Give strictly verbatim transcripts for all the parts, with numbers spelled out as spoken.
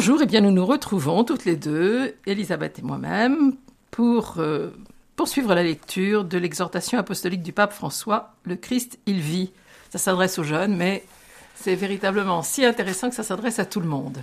jour, eh bien, nous nous retrouvons toutes les deux, Elisabeth et moi-même, pour euh, poursuivre la lecture de l'exhortation apostolique du pape François, « Le Christ, il vit ». Ça s'adresse aux jeunes, mais c'est véritablement si intéressant que ça s'adresse à tout le monde.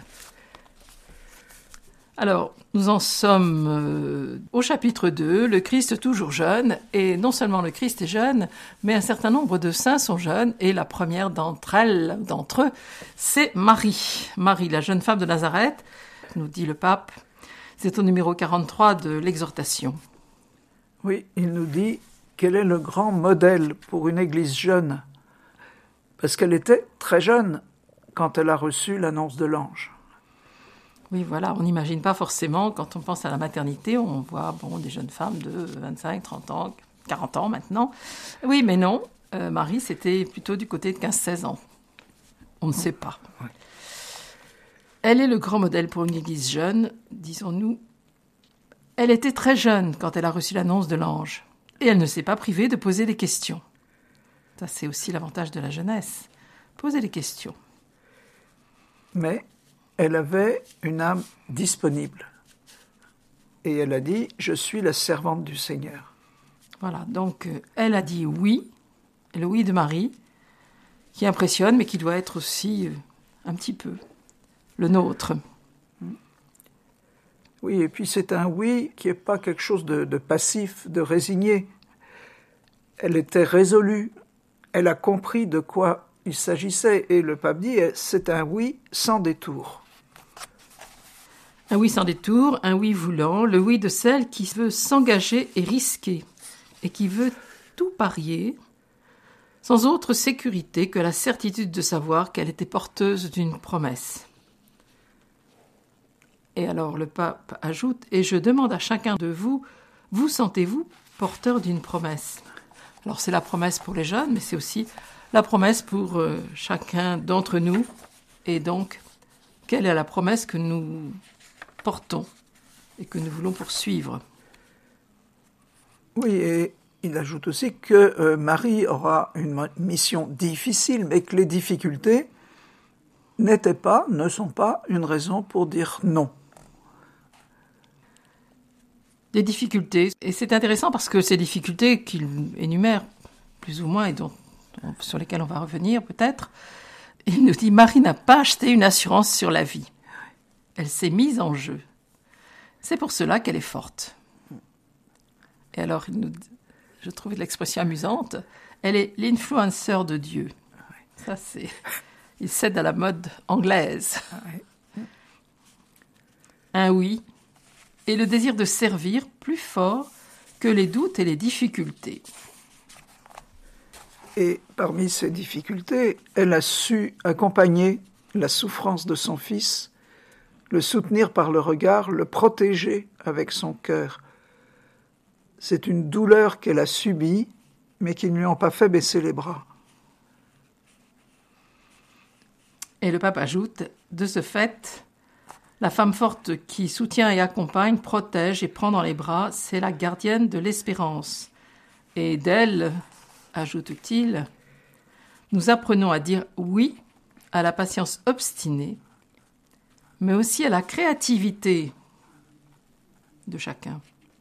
Alors, nous en sommes euh, au chapitre deux, le Christ toujours jeune, et non seulement le Christ est jeune, mais un certain nombre de saints sont jeunes, et la première d'entre elles, d'entre eux, c'est Marie. Marie, la jeune femme de Nazareth, nous dit le pape, c'est au numéro quarante-trois de l'exhortation. Oui, il nous dit quel est le grand modèle pour une église jeune, parce qu'elle était très jeune quand elle a reçu l'annonce de l'ange. Oui, voilà, on n'imagine pas forcément, quand on pense à la maternité, on voit bon, des jeunes femmes de vingt-cinq, trente ans, quarante ans maintenant. Oui, mais non, euh, Marie, c'était plutôt du côté de quinze seize ans. On ne sait pas. Ouais. Elle est le grand modèle pour une église jeune, disons-nous. Elle était très jeune quand elle a reçu l'annonce de l'ange, et elle ne s'est pas privée de poser des questions. Ça, c'est aussi l'avantage de la jeunesse, poser des questions. Mais elle avait une âme disponible. Et elle a dit, je suis la servante du Seigneur. Voilà, donc euh, elle a dit oui, le oui de Marie, qui impressionne, mais qui doit être aussi euh, un petit peu le nôtre. Oui, et puis c'est un oui qui n'est pas quelque chose de, de passif, de résigné. Elle était résolue, elle a compris de quoi il s'agissait, et le pape dit, c'est un oui sans détour. Un oui sans détour, un oui voulant, le oui de celle qui veut s'engager et risquer, et qui veut tout parier, sans autre sécurité que la certitude de savoir qu'elle était porteuse d'une promesse. Et alors le pape ajoute, « Et je demande à chacun de vous, vous sentez-vous porteur d'une promesse ?» Alors c'est la promesse pour les jeunes, mais c'est aussi la promesse pour euh, chacun d'entre nous. Et donc, quelle est la promesse que nous portons et que nous voulons poursuivre? Oui, et il ajoute aussi que euh, Marie aura une mission difficile, mais que les difficultés n'étaient pas, ne sont pas une raison pour dire non. Des difficultés, et c'est intéressant parce que ces difficultés qu'il énumère plus ou moins et dont, sur lesquelles on va revenir peut-être, il nous dit « Marie n'a pas acheté une assurance sur la vie. Elle s'est mise en jeu. C'est pour cela qu'elle est forte. » Et alors, il nous, je trouvais l'expression amusante, elle est l'influenceur de Dieu. Ça, c'est... Il cède à la mode anglaise. Un oui, et le désir de servir plus fort que les doutes et les difficultés. Et parmi ces difficultés, elle a su accompagner la souffrance de son fils, le soutenir par le regard, le protéger avec son cœur. C'est une douleur qu'elle a subie, mais qui ne lui ont pas fait baisser les bras. Et le pape ajoute, de ce fait, la femme forte qui soutient et accompagne, protège et prend dans les bras, c'est la gardienne de l'espérance. Et d'elle, ajoute-t-il, nous apprenons à dire oui à la patience obstinée, mais aussi à la créativité de chacun.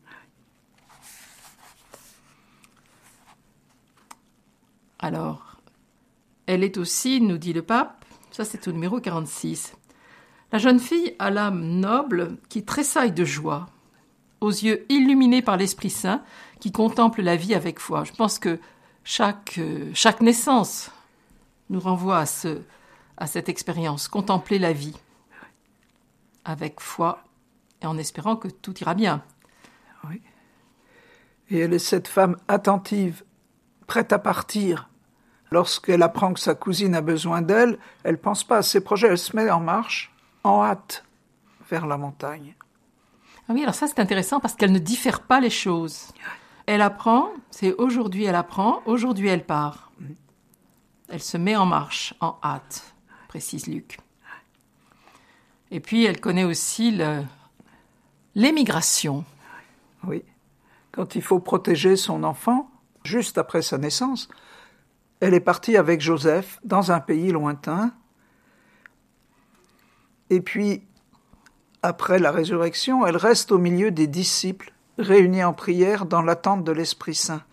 Alors, elle est aussi, nous dit le pape, ça c'est au numéro quarante-six, la jeune fille a l'âme noble qui tressaille de joie, aux yeux illuminés par l'Esprit Saint, qui contemple la vie avec foi. Je pense que chaque, chaque naissance nous renvoie à, ce, à cette expérience, contempler la vie avec foi et en espérant que tout ira bien. Oui. Et elle est cette femme attentive, prête à partir. Lorsqu'elle apprend que sa cousine a besoin d'elle, elle ne pense pas à ses projets, elle se met en marche, en hâte, vers la montagne. Ah oui, alors ça c'est intéressant parce qu'elle ne diffère pas les choses. Elle apprend, c'est aujourd'hui elle apprend, aujourd'hui elle part. Elle se met en marche, en hâte, précise Luc. Et puis elle connaît aussi le, l'émigration. Oui, quand il faut protéger son enfant, juste après sa naissance, elle est partie avec Joseph dans un pays lointain. Et puis, après la résurrection, elle reste au milieu des disciples, réunis en prière dans l'attente de l'Esprit Saint.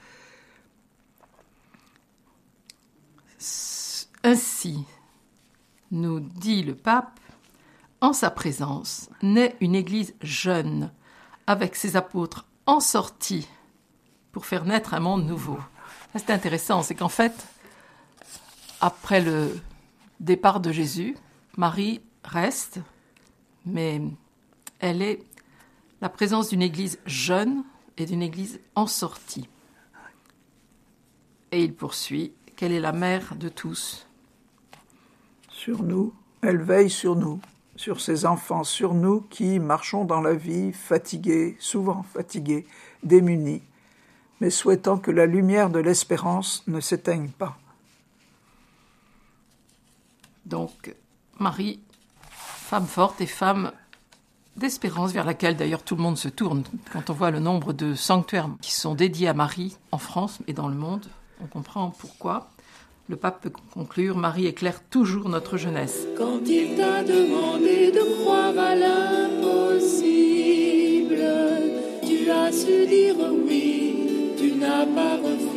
Ainsi, nous dit le pape, en sa présence naît une église jeune, avec ses apôtres en sortie pour faire naître un monde nouveau. Ça, c'est intéressant, c'est qu'en fait, après le départ de Jésus, Marie reste, mais elle est la présence d'une église jeune et d'une église en sortie. Et il poursuit, qu'elle est la mère de tous. Sur nous, elle veille sur nous, sur ses enfants, sur nous qui marchons dans la vie fatigués, souvent fatigués, démunis, mais souhaitant que la lumière de l'espérance ne s'éteigne pas. Donc, Marie, femme forte et femme d'espérance, vers laquelle d'ailleurs tout le monde se tourne. Quand on voit le nombre de sanctuaires qui sont dédiés à Marie en France et dans le monde, on comprend pourquoi. Le pape peut conclure, Marie éclaire toujours notre jeunesse. Quand il t'a demandé de croire à l'impossible, tu as su dire oui, tu n'as pas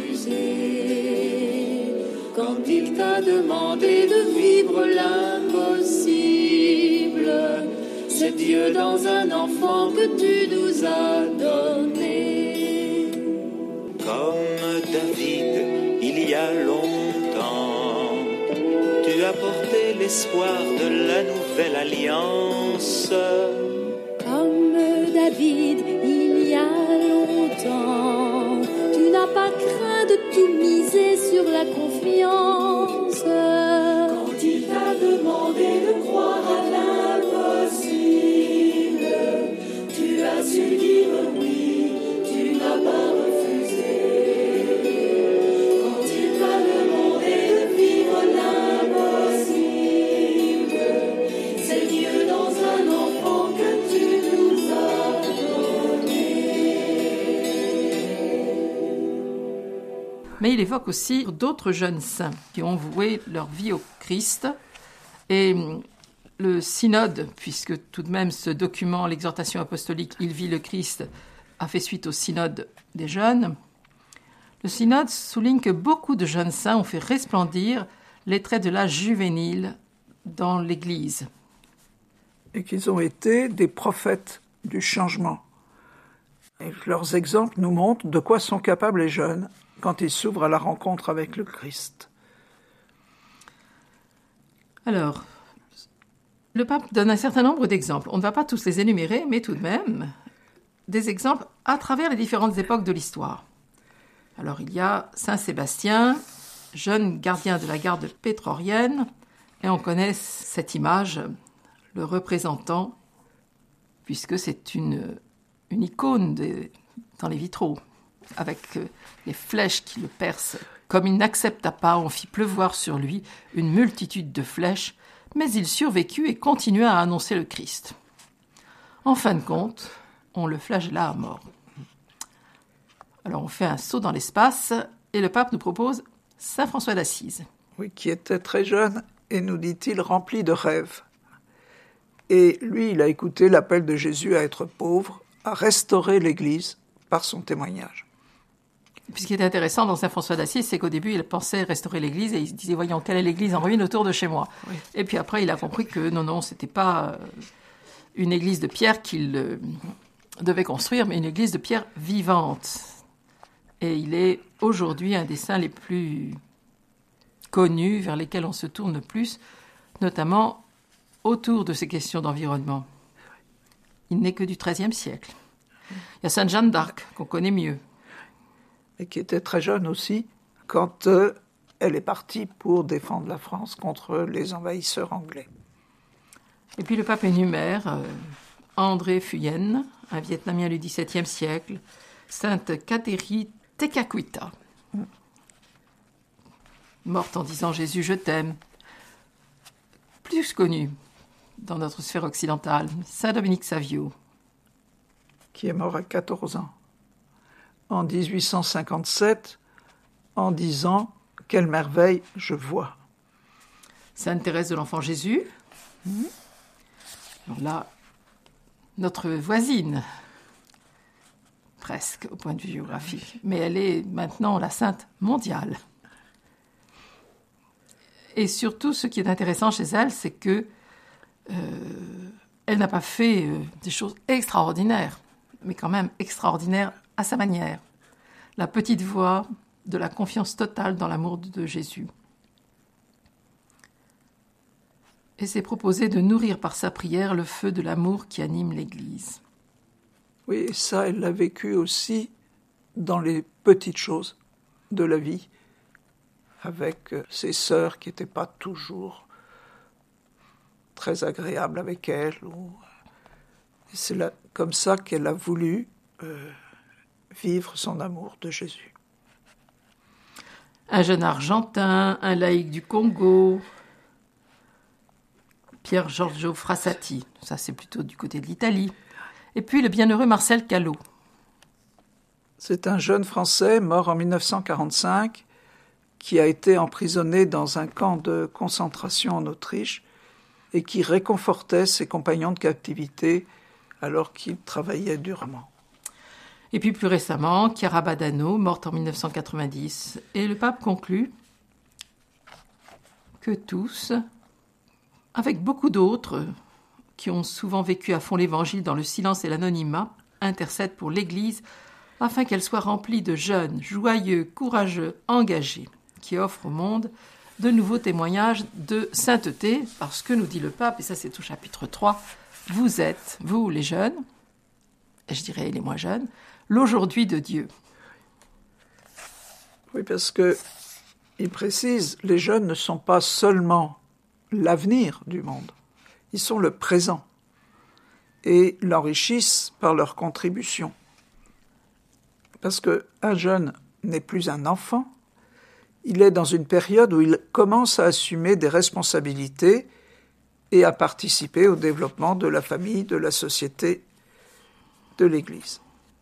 refusé. Quand il t'a demandé de vivre l'impossible, c'est Dieu dans un enfant que tu nous as donné. Comme David, il y a longtemps, tu as porté l'espoir de la nouvelle alliance. Comme David, il y a longtemps, tu n'as pas craint de tout miser sur la confiance. Quand il t'a demandé de croire à l'impossible, tu as su dire oui, tu n'as pas refusé. Quand il t'a demandé de vivre l'impossible, c'est Dieu dans un enfant que tu nous as donné. Mais il évoque aussi d'autres jeunes saints qui ont voué leur vie au Christ. Et le synode, puisque tout de même ce document, l'exhortation apostolique, il vit le Christ, a fait suite au synode des jeunes, le synode souligne que beaucoup de jeunes saints ont fait resplendir les traits de l'âge juvénile dans l'Église. Et qu'ils ont été des prophètes du changement. Et leurs exemples nous montrent de quoi sont capables les jeunes quand ils s'ouvrent à la rencontre avec le Christ. Alors, le pape donne un certain nombre d'exemples. On ne va pas tous les énumérer, mais tout de même, des exemples à travers les différentes époques de l'histoire. Alors, il y a Saint Sébastien, jeune gardien de la garde pétrorienne, et on connaît cette image, le représentant, puisque c'est une, une icône de, dans les vitraux, avec les flèches qui le percent. Comme il n'accepta pas, on fit pleuvoir sur lui une multitude de flèches, mais il survécut et continua à annoncer le Christ. En fin de compte, on le flagella à mort. Alors on fait un saut dans l'espace et le pape nous propose Saint François d'Assise. Oui, qui était très jeune et, nous dit-il, rempli de rêves. Et lui, il a écouté l'appel de Jésus à être pauvre, à restaurer l'Église par son témoignage. Puis ce qui est intéressant dans Saint François d'Assise, c'est qu'au début, il pensait restaurer l'Église et il se disait, voyons, quelle est l'Église en ruine autour de chez moi. Oui. Et puis après, il a compris que non, non, c'était pas une église de pierre qu'il devait construire, mais une église de pierre vivante. Et il est aujourd'hui un des saints les plus connus, vers lesquels on se tourne le plus, notamment autour de ces questions d'environnement. Il n'est que du treizième siècle. Il y a Sainte Jeanne d'Arc, qu'on connaît mieux. Et qui était très jeune aussi, quand euh, elle est partie pour défendre la France contre les envahisseurs anglais. Et puis le pape énumère euh, André Fuyen, un Vietnamien du dix-septième siècle, Sainte Kateri Tekakwitha, morte en disant « Jésus, je t'aime », plus connu dans notre sphère occidentale, Saint Dominique Savio, qui est mort à quatorze ans, en dix-huit cent cinquante-sept, en disant « Quelle merveille je vois ». Sainte Thérèse de l'Enfant Jésus. Mmh. Alors là, notre voisine, presque au point de vue géographique, mais elle est maintenant la sainte mondiale. Et surtout, ce qui est intéressant chez elle, c'est que euh, elle n'a pas fait euh, des choses extraordinaires, mais quand même extraordinaires à sa manière. La petite voix de la confiance totale dans l'amour de Jésus. Et s'est proposé de nourrir par sa prière le feu de l'amour qui anime l'Église. Oui, et ça, elle l'a vécu aussi dans les petites choses de la vie, avec ses sœurs qui n'étaient pas toujours très agréables avec elle. Ou... C'est là, comme ça qu'elle a voulu euh, vivre son amour de Jésus. Un jeune Argentin, un laïc du Congo, Pier Giorgio Frassati, ça c'est plutôt du côté de l'Italie, et puis le bienheureux Marcel Callot. C'est un jeune Français mort en dix-neuf cent quarante-cinq qui a été emprisonné dans un camp de concentration en Autriche et qui réconfortait ses compagnons de captivité alors qu'il travaillait durement. Et puis plus récemment, Chiara Badano, morte en dix-neuf cent quatre-vingt-dix. Et le pape conclut que tous, avec beaucoup d'autres qui ont souvent vécu à fond l'Évangile dans le silence et l'anonymat, intercèdent pour l'Église afin qu'elle soit remplie de jeunes, joyeux, courageux, engagés, qui offrent au monde de nouveaux témoignages de sainteté, parce que, nous dit le pape, et ça c'est au chapitre trois, vous êtes, vous les jeunes, et je dirais les moins jeunes, l'aujourd'hui de Dieu. Oui, parce que il précise, les jeunes ne sont pas seulement l'avenir du monde, ils sont le présent et l'enrichissent par leur contribution. Parce qu'un jeune n'est plus un enfant, il est dans une période où il commence à assumer des responsabilités et à participer au développement de la famille, de la société, de l'Église.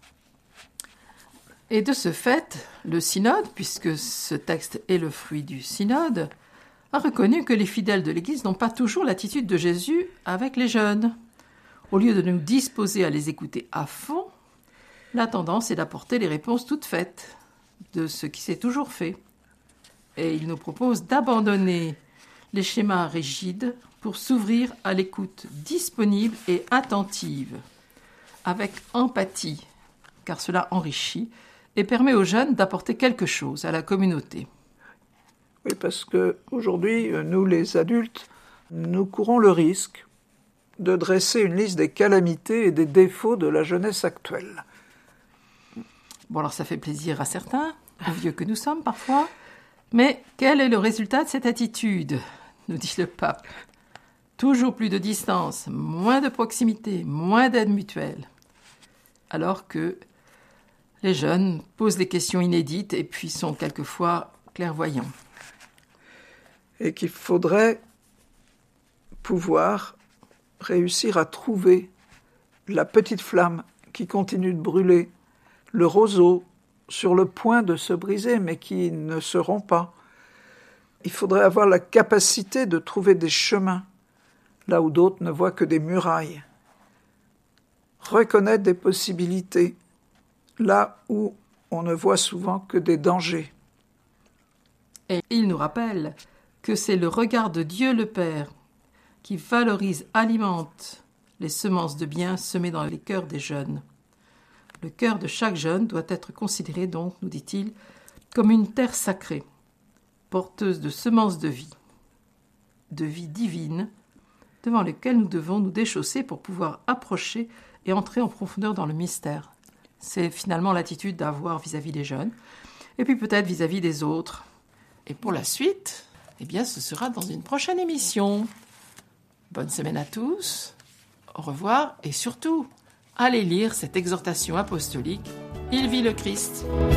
Et de ce fait, le synode, puisque ce texte est le fruit du synode, a reconnu que les fidèles de l'Église n'ont pas toujours l'attitude de Jésus avec les jeunes. Au lieu de nous disposer à les écouter à fond, la tendance est d'apporter les réponses toutes faites de ce qui s'est toujours fait. Et il nous propose d'abandonner les schémas rigides pour s'ouvrir à l'écoute disponible et attentive, avec empathie, car cela enrichit et permet aux jeunes d'apporter quelque chose à la communauté. Oui, parce qu'aujourd'hui, nous les adultes, nous courons le risque de dresser une liste des calamités et des défauts de la jeunesse actuelle. Bon, alors ça fait plaisir à certains, aux vieux que nous sommes parfois, mais quel est le résultat de cette attitude, nous dit le pape. Toujours plus de distance, moins de proximité, moins d'aide mutuelle. Alors que les jeunes posent des questions inédites et puis sont quelquefois clairvoyants. Et qu'il faudrait pouvoir réussir à trouver la petite flamme qui continue de brûler, le roseau sur le point de se briser, mais qui ne se rompt pas. Il faudrait avoir la capacité de trouver des chemins, là où d'autres ne voient que des murailles. Reconnaître des possibilités, là où on ne voit souvent que des dangers. Et il nous rappelle que c'est le regard de Dieu le Père qui valorise, alimente les semences de bien semées dans les cœurs des jeunes. Le cœur de chaque jeune doit être considéré donc, nous dit-il, comme une terre sacrée, porteuse de semences de vie, de vie divine, devant lesquelles nous devons nous déchausser pour pouvoir approcher et entrer en profondeur dans le mystère. C'est finalement l'attitude d'avoir vis-à-vis des jeunes, et puis peut-être vis-à-vis des autres. Et pour la suite, eh bien, ce sera dans une prochaine émission. Bonne semaine à tous, au revoir, et surtout, allez lire cette exhortation apostolique « Il vit le Christ ».